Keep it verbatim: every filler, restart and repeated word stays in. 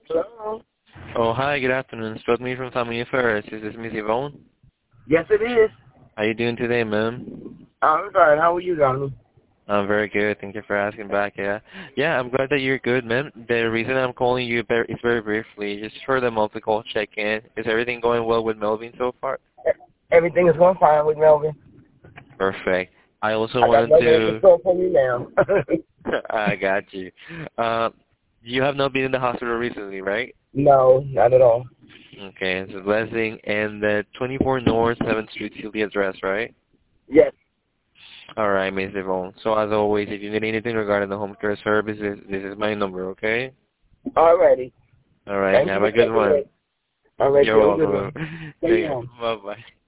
Hello? Oh, hi, good afternoon. It's me from Family Affairs. Is this Miss Yvonne? Yes, it is. How you doing today, ma'am? I'm good. How are you, Donald? I'm very good. Thank you for asking back, yeah. Yeah, I'm glad that you're good, ma'am. The reason I'm calling you very, is very briefly, just for the multi-call check-in. Is everything going well with Melvin so far? Everything is going fine with Melvin. Perfect. I also I got wanted Melvin at the to... store for me now. I got you. Uh, you have not been in the hospital recently, right? No, not at all. Okay, it's a blessing. And the twenty-four North seventh Street Sylvia address, right? Yes. All right, Miss Yvonne. So as always, if you need anything regarding the home care services, this is my number, okay? Alrighty. All right, Thank you have for a good checking one. it. Alright, you You're have a good one. welcome. Stay Take care. on. Bye-bye.